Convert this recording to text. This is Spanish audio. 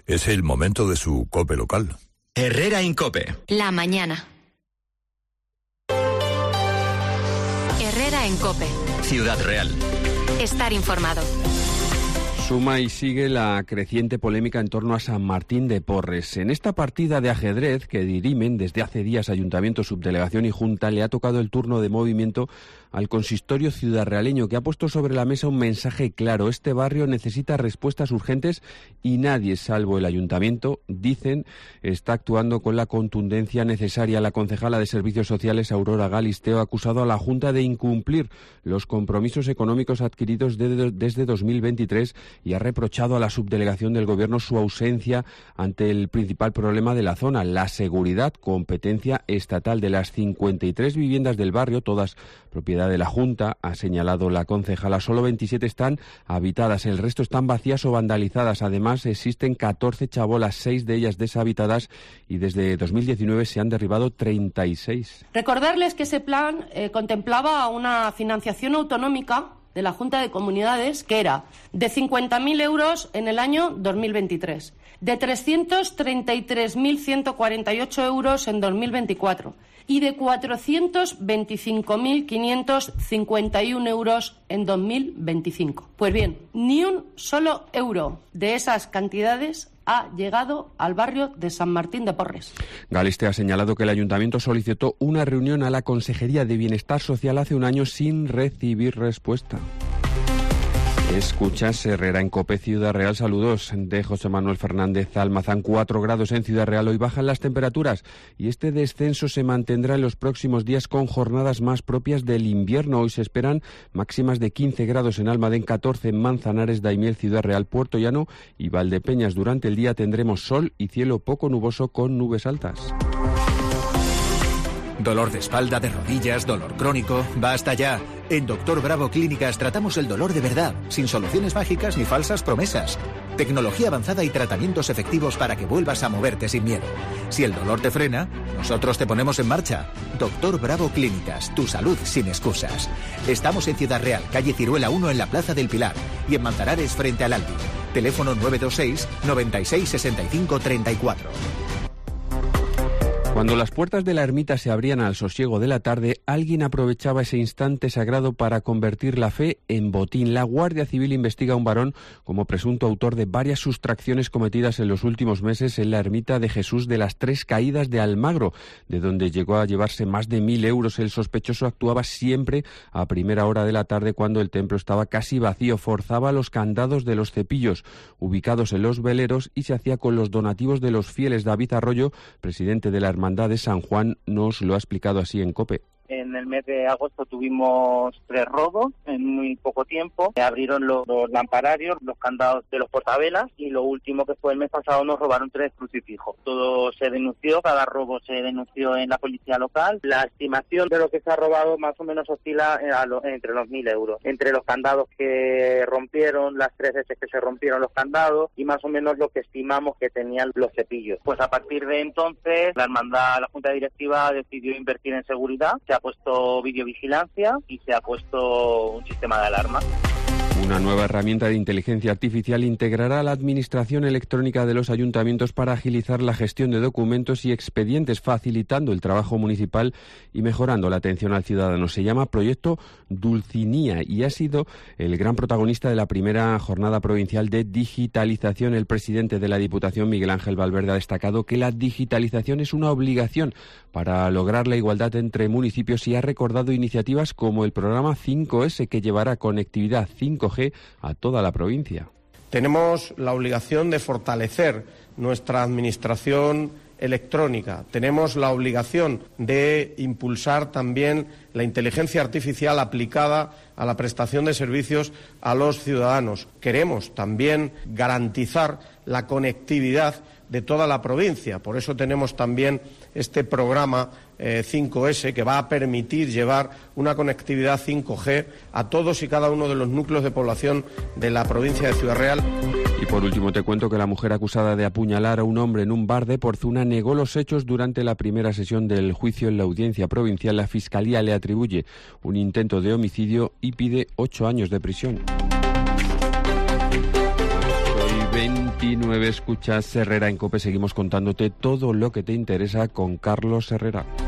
Es el momento de su COPE local. Herrera Incope. La mañana. Herrera en COPE. Ciudad Real. Estar informado. Suma y sigue la creciente polémica en torno a San Martín de Porres. En esta partida de ajedrez que dirimen desde hace días Ayuntamiento, Subdelegación y Junta, le ha tocado el turno de movimiento al consistorio ciudadraleño, que ha puesto sobre la mesa un mensaje claro. Este barrio necesita respuestas urgentes y nadie, salvo el Ayuntamiento, dicen, está actuando con la contundencia necesaria. La concejala de Servicios Sociales, Aurora Galisteo, ha acusado a la Junta de incumplir los compromisos económicos adquiridos desde 2023 y ha reprochado a la subdelegación del Gobierno su ausencia ante el principal problema de la zona, la seguridad, competencia estatal. De las 53 viviendas del barrio, todas propiedad de la Junta, ha señalado la concejala, solo 27 están habitadas, el resto están vacías o vandalizadas. Además, existen 14 chabolas, 6 de ellas deshabitadas, y desde 2019 se han derribado 36. Recordarles que ese plan contemplaba una financiación autonómica de la Junta de Comunidades que era de 50.000 euros en el año 2023, de 333.148 euros en 2024 y de 425.551 euros en 2025. Pues bien, ni un solo euro de esas cantidades ha llegado al barrio de San Martín de Porres. Galiste ha señalado que el Ayuntamiento solicitó una reunión a la Consejería de Bienestar Social hace un año sin recibir respuesta. Escuchas Herrera en COPE, Ciudad Real. Saludos de José Manuel Fernández Almazán. 4 grados en Ciudad Real. Hoy bajan las temperaturas y este descenso se mantendrá en los próximos días con jornadas más propias del invierno. Hoy se esperan máximas de 15 grados en Almadén, 14 en Manzanares, Daimiel, Ciudad Real, Puerto Llano y Valdepeñas. Durante el día tendremos sol y cielo poco nuboso con nubes altas. Dolor de espalda, de rodillas, dolor crónico. ¡Basta ya! En Doctor Bravo Clínicas tratamos el dolor de verdad, sin soluciones mágicas ni falsas promesas. Tecnología avanzada y tratamientos efectivos para que vuelvas a moverte sin miedo. Si el dolor te frena, nosotros te ponemos en marcha. Doctor Bravo Clínicas, tu salud sin excusas. Estamos en Ciudad Real, calle Ciruela 1 en la Plaza del Pilar y en Manzanares frente al Aldi. Teléfono 926 96 65 34. Cuando las puertas de la ermita se abrían al sosiego de la tarde, alguien aprovechaba ese instante sagrado para convertir la fe en botín. La Guardia Civil investiga a un varón como presunto autor de varias sustracciones cometidas en los últimos meses en la ermita de Jesús de las Tres Caídas de Almagro, de donde llegó a llevarse más de 1.000 euros. El sospechoso actuaba siempre a primera hora de la tarde cuando el templo estaba casi vacío. Forzaba los candados de los cepillos ubicados en los veleros y se hacía con los donativos de los fieles. David Arroyo, presidente de la Hermandad de San Juan, nos lo ha explicado así en COPE. En el mes de agosto tuvimos 3 robos en muy poco tiempo. Abrieron los lampararios, los candados de los portavelas y lo último que fue el mes pasado nos robaron 3 crucifijos. Todo se denunció, cada robo se denunció en la policía local. La estimación de lo que se ha robado más o menos oscila entre los 1.000 euros. Entre los candados que rompieron, las 3 veces que se rompieron los candados y más o menos lo que estimamos que tenían los cepillos. Pues a partir de entonces la Junta Directiva decidió invertir en seguridad. Se ha puesto videovigilancia y se ha puesto un sistema de alarma. Una nueva herramienta de inteligencia artificial integrará la administración electrónica de los ayuntamientos para agilizar la gestión de documentos y expedientes, facilitando el trabajo municipal y mejorando la atención al ciudadano. Se llama Proyecto Dulcinea y ha sido el gran protagonista de la primera jornada provincial de digitalización. El presidente de la Diputación, Miguel Ángel Valverde, ha destacado que la digitalización es una obligación para lograr la igualdad entre municipios y ha recordado iniciativas como el programa 5S, que llevará conectividad 5G a toda la provincia. Tenemos la obligación de fortalecer nuestra administración electrónica. Tenemos la obligación de impulsar también la inteligencia artificial aplicada a la prestación de servicios a los ciudadanos. Queremos también garantizar la conectividad de toda la provincia. Por eso tenemos también este programa 5S que va a permitir llevar una conectividad 5G a todos y cada uno de los núcleos de población de la provincia de Ciudad Real. Y por último te cuento que la mujer acusada de apuñalar a un hombre en un bar de Porzuna negó los hechos durante la primera sesión del juicio en la audiencia provincial. La Fiscalía le atribuye un intento de homicidio y pide 8 años de prisión. 6:29, escuchas Herrera en COPE. Seguimos contándote todo lo que te interesa con Carlos Herrera.